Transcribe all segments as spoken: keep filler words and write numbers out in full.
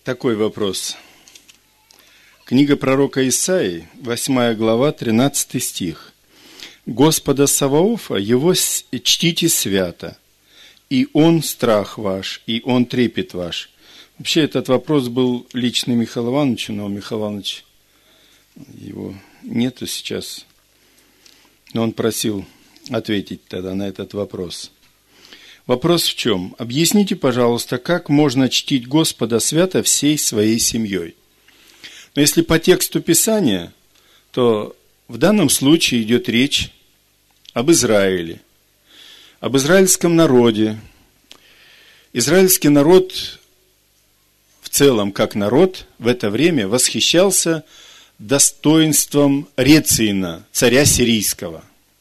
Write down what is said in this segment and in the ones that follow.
Такой вопрос. Книга пророка Исаии, восьмая глава, тринадцатый стих. «Господа Саваофа, его чтите свято, и он страх ваш, и он трепет ваш». Вообще этот вопрос был лично Михаилу Ивановичу, но Михаил Иванович, его нету сейчас, но он просил ответить тогда на этот вопрос. Вопрос в чем? Объясните, пожалуйста, как можно чтить Господа свято всей своей семьей? Но если по тексту Писания, то в данном случае идет речь об Израиле, об израильском народе. Израильский народ в целом, как народ, в это время восхищался достоинством Рециина, царя сирийского.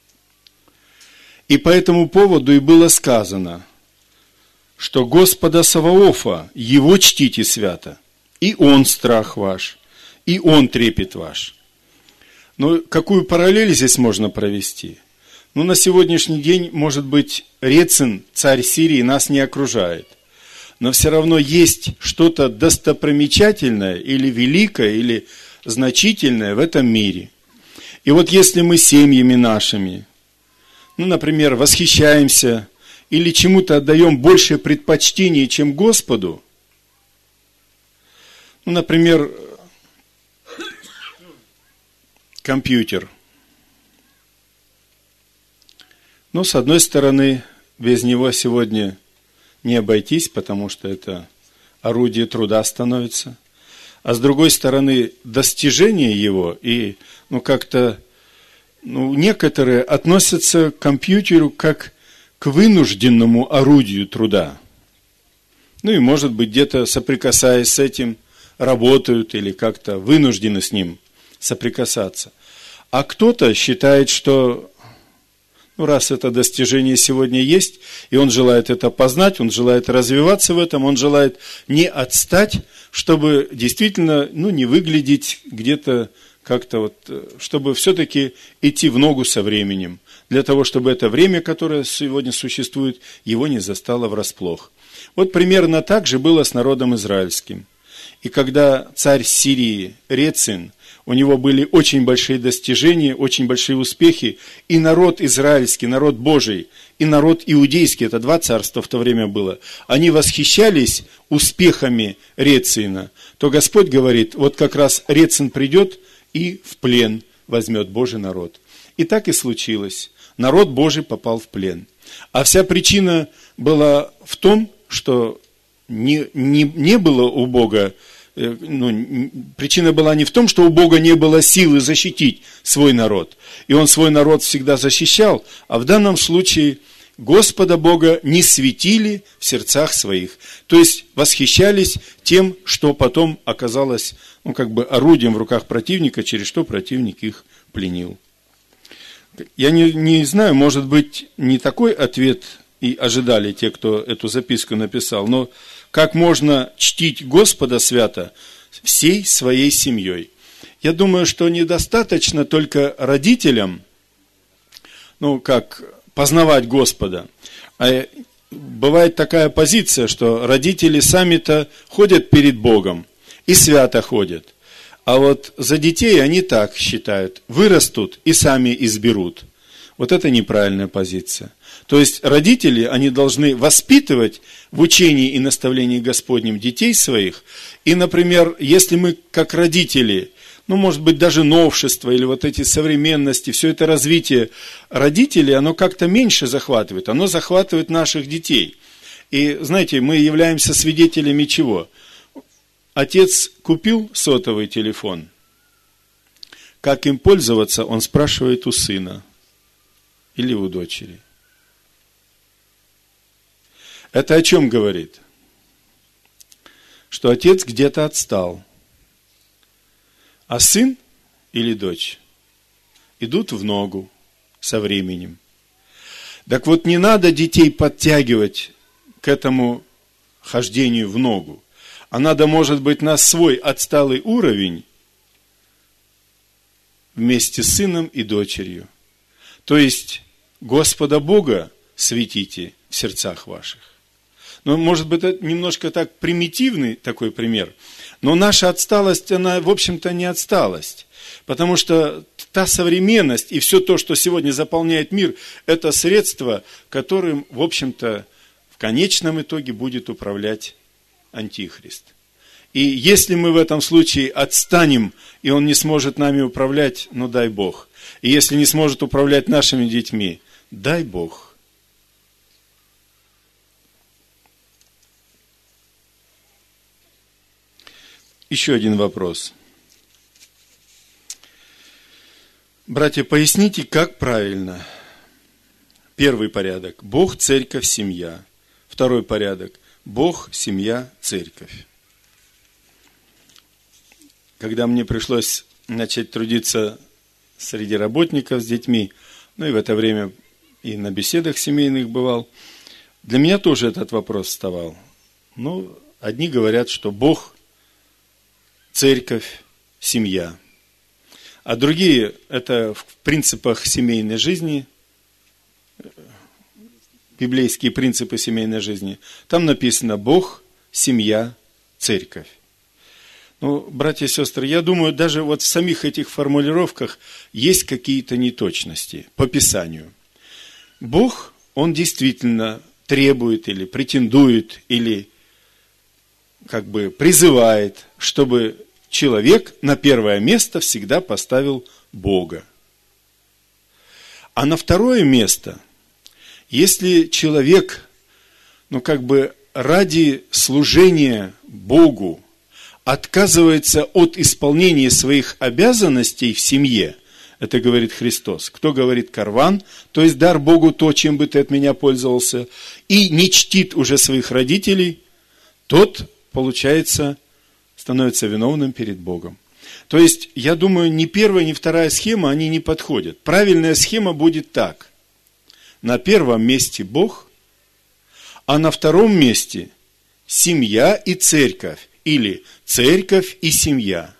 И по этому поводу и было сказано, что Господа Саваофа, его чтите свято, и он страх ваш, и он трепет ваш. Но какую параллель здесь можно провести? Ну, на сегодняшний день, может быть, Рецин, царь Сирии, нас не окружает. Но все равно есть что-то достопримечательное, или великое, или значительное в этом мире. И вот если мы семьями нашими, ну, например, восхищаемся или чему-то отдаем больше предпочтения, чем Господу, ну, например, компьютер. Но, с одной стороны, без него сегодня не обойтись, потому что это орудие труда становится. А с другой стороны, достижение его и, ну, как-то, ну, некоторые относятся к компьютеру как к вынужденному орудию труда. Ну и, может быть, где-то соприкасаясь с этим, работают или как-то вынуждены с ним соприкасаться. А кто-то считает, что, ну, раз это достижение сегодня есть, и он желает это познать, он желает развиваться в этом, он желает не отстать, чтобы действительно, ну, не выглядеть где-то как-то вот, чтобы все-таки идти в ногу со временем, для того, чтобы это время, которое сегодня существует, его не застало врасплох. Вот примерно так же было с народом израильским. И когда царь Сирии Рецин, у него были очень большие достижения, очень большие успехи, и народ израильский, народ Божий, и народ иудейский, это два царства в то время было, они восхищались успехами Рецина, то Господь говорит, вот как раз Рецин придет и в плен возьмет Божий народ. И так и случилось. Народ Божий попал в плен. А вся причина была в том, что не, не, не было у Бога, ну, причина была не в том, что у Бога не было силы защитить свой народ. И Он свой народ всегда защищал, а в данном случае Господа Бога не светили в сердцах своих. То есть восхищались тем, что потом оказалось, ну, как бы орудием в руках противника, через что противник их пленил. Я не, не знаю, может быть, не такой ответ и ожидали те, кто эту записку написал, но как можно чтить Господа свято всей своей семьей? Я думаю, что недостаточно только родителям, ну, как познавать Господа. А бывает такая позиция, что родители сами-то ходят перед Богом и свято ходят. А вот за детей они так считают, вырастут и сами изберут. Вот это неправильная позиция. То есть родители, они должны воспитывать в учении и наставлении Господнем детей своих. И, например, если мы как родители, ну, может быть, даже новшества или вот эти современности, все это развитие родителей, оно как-то меньше захватывает. Оно захватывает наших детей. И, знаете, мы являемся свидетелями чего? Отец купил сотовый телефон. Как им пользоваться, он спрашивает у сына или у дочери. Это о чем говорит? Что отец где-то отстал, а сын или дочь идут в ногу со временем. Так вот, не надо детей подтягивать к этому хождению в ногу, а надо, может быть, на свой отсталый уровень вместе с сыном и дочерью. То есть, Господа Бога светите в сердцах ваших. Ну, может быть, это немножко так примитивный такой пример, но наша отсталость, она, в общем-то, не отсталость. Потому что та современность и все то, что сегодня заполняет мир, это средство, которым, в общем-то, в конечном итоге будет управлять Антихрист. И если мы в этом случае отстанем, и он не сможет нами управлять, ну дай Бог. И если не сможет управлять нашими детьми, дай Бог. Еще один вопрос. Братья, поясните, как правильно. Первый порядок. Бог, церковь, семья. Второй порядок. Бог, семья, церковь. Когда мне пришлось начать трудиться среди работников с детьми, ну и в это время и на беседах семейных бывал, для меня тоже этот вопрос вставал. Ну, одни говорят, что Бог, церковь, семья. А другие, это в принципах семейной жизни, библейские принципы семейной жизни. Там написано Бог, семья, церковь. Ну, братья и сестры, я думаю, даже вот в самих этих формулировках есть какие-то неточности по Писанию. Бог, Он действительно требует или претендует, или как бы призывает, чтобы человек на первое место всегда поставил Бога. А на второе место, если человек, ну как бы ради служения Богу отказывается от исполнения своих обязанностей в семье, это говорит Христос. Кто говорит карван, то есть дар Богу то, чем бы ты от меня пользовался, и не чтит уже своих родителей, тот, получается, становится виновным перед Богом. То есть, я думаю, ни первая, ни вторая схема, они не подходят. Правильная схема будет так. На первом месте Бог, а на втором месте семья и церковь. Или церковь и семья.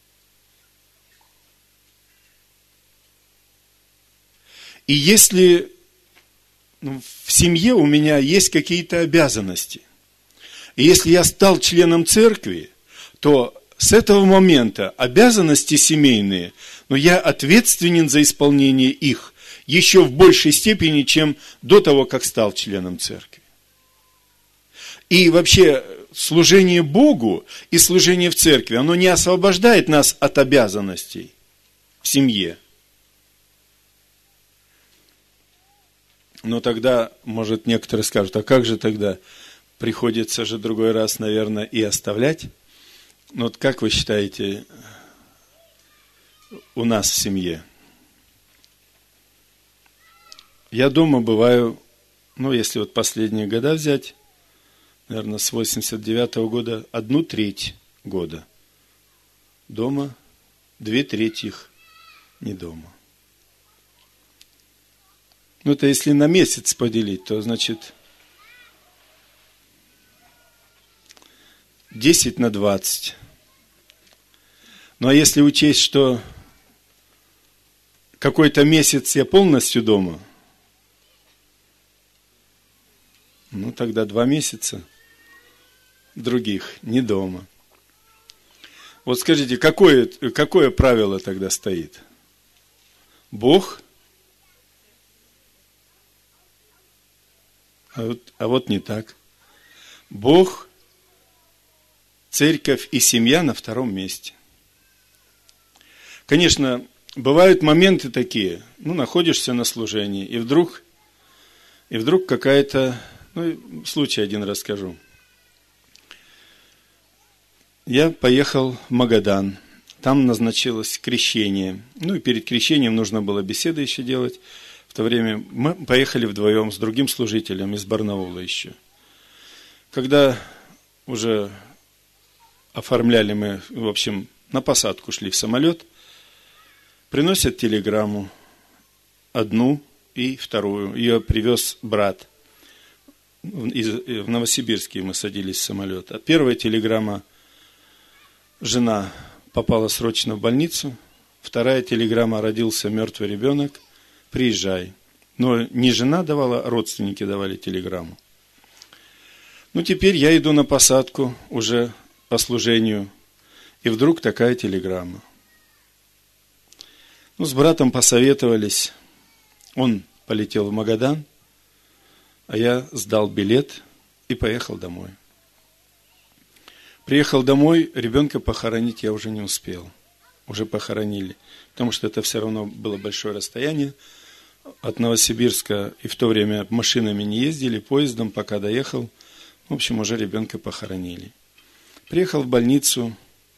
И если ну, в семье у меня есть какие-то обязанности, и если я стал членом церкви, то с этого момента обязанности семейные, но я ответственен за исполнение их еще в большей степени, чем до того, как стал членом церкви. И вообще служение Богу и служение в церкви, оно не освобождает нас от обязанностей в семье. Но тогда, может, некоторые скажут, а как же тогда приходится же другой раз, наверное, и оставлять? Ну вот как вы считаете, у нас в семье? Я дома бываю, ну, если вот последние года взять, наверное, с восемьдесят девятого года, одну треть года дома, две трети их не дома. Ну, это если на месяц поделить, то, значит, десять на двадцать. Ну, а если учесть, что какой-то месяц я полностью дома, ну, тогда два месяца других не дома. Вот скажите, какое, какое правило тогда стоит? Бог, а вот, а вот не так. Бог, церковь и семья на втором месте. Конечно, бывают моменты такие, ну, находишься на служении, и вдруг, и вдруг какая-то, ну, случай один расскажу. Я поехал в Магадан, там назначилось крещение. Ну и перед крещением нужно было беседы еще делать. В то время мы поехали вдвоем с другим служителем из Барнаула еще. Когда уже оформляли мы, в общем, на посадку шли в самолет, приносят телеграмму, одну и вторую. Ее привез брат. В Новосибирске мы садились в самолет. А первая телеграмма: жена попала срочно в больницу. Вторая телеграмма: родился мертвый ребенок, приезжай. Но не жена давала, а родственники давали телеграмму. Ну, теперь я иду на посадку уже по служению, и вдруг такая телеграмма. Ну, с братом посоветовались, он полетел в Магадан, а я сдал билет и поехал домой. Приехал домой, ребенка похоронить я уже не успел, уже похоронили, потому что это все равно было большое расстояние. От Новосибирска и в то время машинами не ездили, поездом, пока доехал. В общем, уже ребенка похоронили. Приехал в больницу,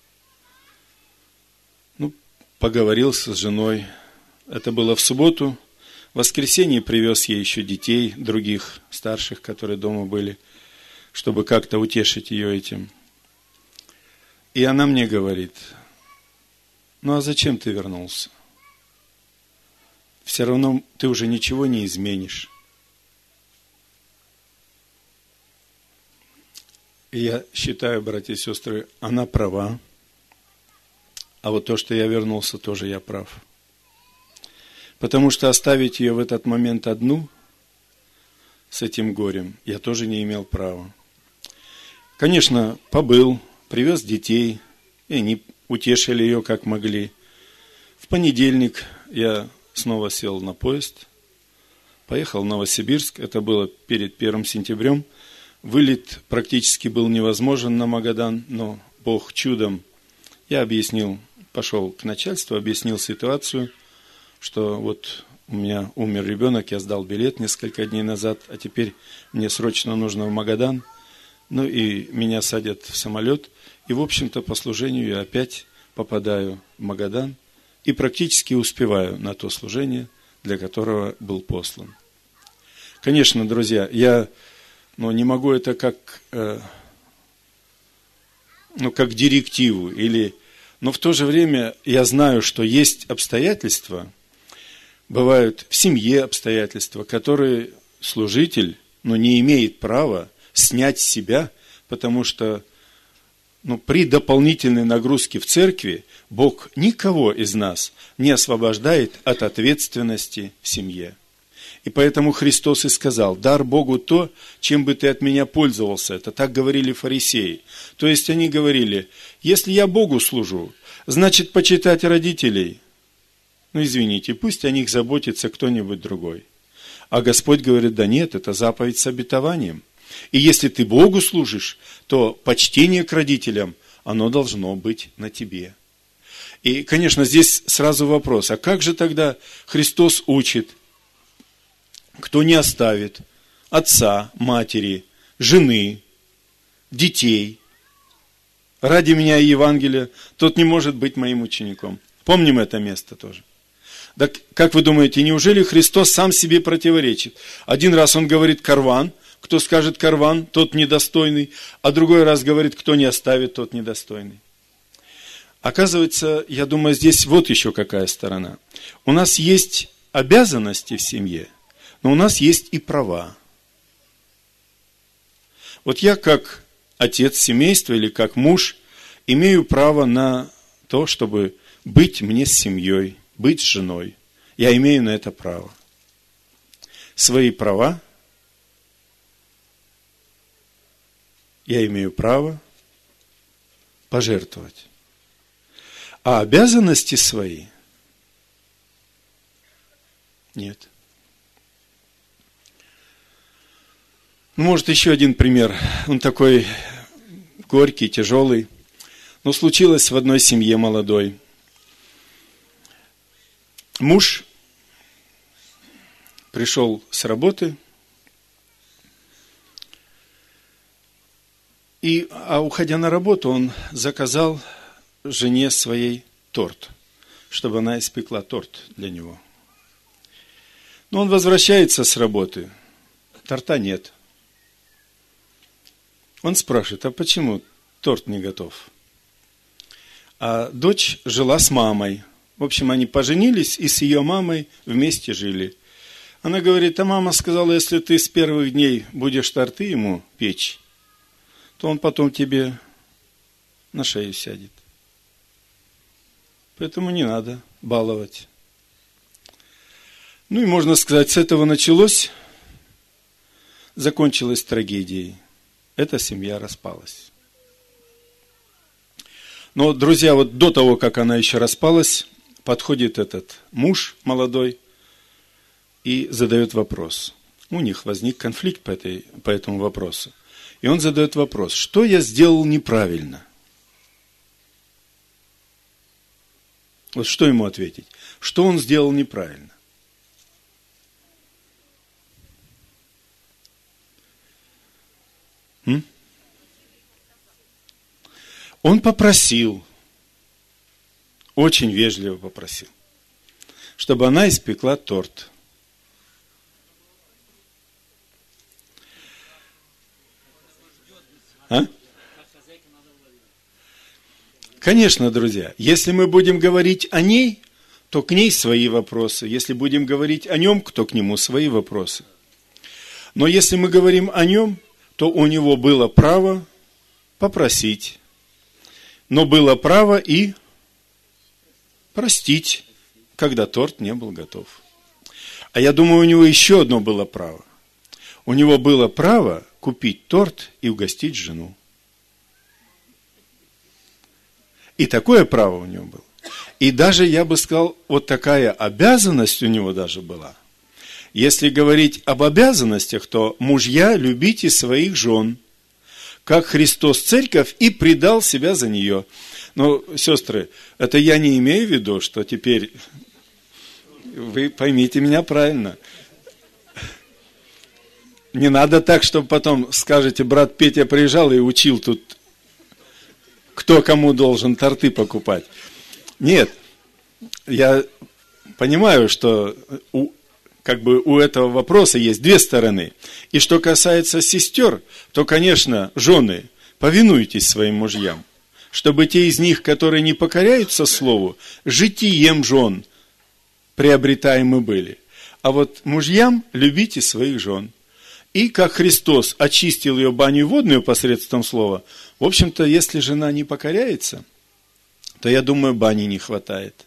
ну, поговорил с женой. Это было в субботу. В воскресенье привез ей еще детей, других старших, которые дома были, чтобы как-то утешить ее этим. И она мне говорит: ну а зачем ты вернулся? Все равно ты уже ничего не изменишь. И я считаю, братья и сестры, она права. А вот то, что я вернулся, тоже я прав. Потому что оставить ее в этот момент одну, с этим горем, я тоже не имел права. Конечно, побыл, привез детей, и они утешили ее как могли. В понедельник я снова сел на поезд, поехал в Новосибирск, это было перед первым сентябрем. Вылет практически был невозможен на Магадан, но Бог чудом, я объяснил, пошел к начальству, объяснил ситуацию, что вот у меня умер ребенок, я сдал билет несколько дней назад, а теперь мне срочно нужно в Магадан, ну и меня садят в самолет, и в общем-то по служению я опять попадаю в Магадан и практически успеваю на то служение, для которого был послан. Конечно, друзья, я но не могу это как, э, ну, как директиву, или, но в то же время я знаю, что есть обстоятельства, бывают в семье обстоятельства, которые служитель, ну, не имеет права снять с себя, потому что, ну, при дополнительной нагрузке в церкви Бог никого из нас не освобождает от ответственности в семье. И поэтому Христос и сказал: дар Богу то, чем бы ты от меня пользовался. Это так говорили фарисеи. То есть они говорили: если я Богу служу, значит почитать родителей. Ну извините, пусть о них заботится кто-нибудь другой. А Господь говорит: да нет, это заповедь с обетованием. И если ты Богу служишь, то почтение к родителям, оно должно быть на тебе. И, конечно, здесь сразу вопрос: а как же тогда Христос учит? Кто не оставит отца, матери, жены, детей ради меня и Евангелия, тот не может быть моим учеником. Помним это место тоже. Так, как вы думаете, неужели Христос сам себе противоречит? Один раз он говорит: карван, кто скажет карван, тот недостойный, а другой раз говорит: кто не оставит, тот недостойный. Оказывается, я думаю, здесь вот еще какая сторона. У нас есть обязанности в семье, но у нас есть и права. Вот я как отец семейства или как муж имею право на то, чтобы быть мне с семьей, быть с женой. Я имею на это право. Свои права я имею право пожертвовать. А обязанности свои нет. Ну, может, еще один пример. Он такой горький, тяжелый. Но случилось в одной семье молодой. Муж пришел с работы, и, а уходя на работу, он заказал жене своей торт, чтобы она испекла торт для него. Но он возвращается с работы, торта нет. Он спрашивает: а почему торт не готов? А дочь жила с мамой. В общем, они поженились и с ее мамой вместе жили. Она говорит: а мама сказала, если ты с первых дней будешь торты ему печь, то он потом тебе на шею сядет. Поэтому не надо баловать. Ну и можно сказать, с этого началось, закончилось трагедией. эта семья распалась. Но, друзья, вот до того, как она еще распалась, подходит этот муж молодой и задает вопрос. У них возник конфликт по, этой, по этому вопросу. И он задает вопрос, что я сделал неправильно? Вот что ему ответить? Что он сделал неправильно? М? Он попросил, очень вежливо попросил, чтобы она испекла торт. А? Конечно, друзья, если мы будем говорить о ней, то к ней свои вопросы. Если будем говорить о нем, то к нему свои вопросы. Но если мы говорим о нем, то у него было право попросить, но было право и простить, когда торт не был готов. А я думаю, у него еще одно было право. У него было право купить торт и угостить жену. И такое право у него было. И даже, я бы сказал, вот такая обязанность у него даже была. Если говорить об обязанностях, то мужья, любите своих жен, как Христос церковь и предал себя за нее. Но, сестры, это я не имею в виду, что теперь, вы поймите меня правильно, не надо так, чтобы потом скажете, брат Петя приезжал и учил тут, кто кому должен торты покупать. Нет, я понимаю, что у, как бы у этого вопроса есть две стороны. И что касается сестер, то, конечно, жены, повинуйтесь своим мужьям, чтобы те из них, которые не покоряются слову, житием жен приобретаемы были. А вот мужьям любите своих жен. И как Христос очистил ее баню водную посредством слова, в общем-то, если жена не покоряется, то, я думаю, бани не хватает.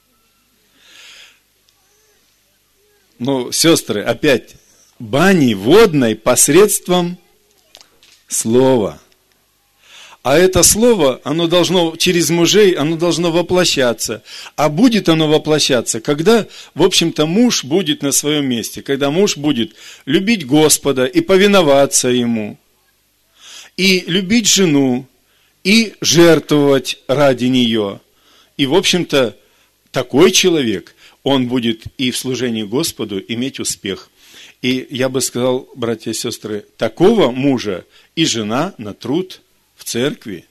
Но, сестры, опять, бани водной посредством слова. А это слово, оно должно через мужей, оно должно воплощаться. А будет оно воплощаться, когда, в общем-то, муж будет на своем месте, когда муж будет любить Господа и повиноваться Ему, и любить жену, и жертвовать ради нее. И, в общем-то, такой человек, он будет и в служении Господу иметь успех. И я бы сказал, братья и сестры, такого мужа и жена на труд в церкви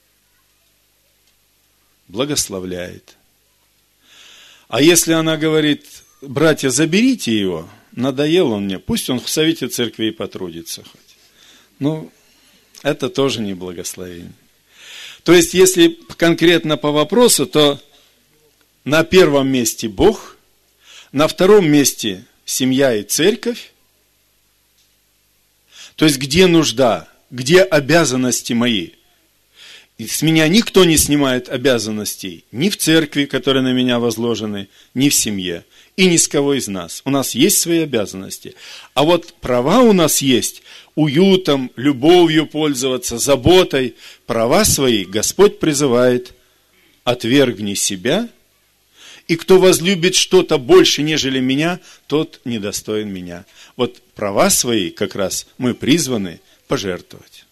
благословляет. А если она говорит, братья, заберите его, надоел он мне, пусть он в совете церкви и потрудится хоть. Ну, это тоже не благословение. То есть, если конкретно по вопросу, то на первом месте Бог, на втором месте семья и церковь. То есть, где нужда, где обязанности мои. И с меня никто не снимает обязанностей ни в церкви, которые на меня возложены, ни в семье, и ни с кого из нас. У нас есть свои обязанности. А вот права у нас есть уютом, любовью пользоваться, заботой. Права свои Господь призывает: отвергни себя, и кто возлюбит что-то больше, нежели меня, тот недостоин меня. Вот права свои как раз мы призваны пожертвовать.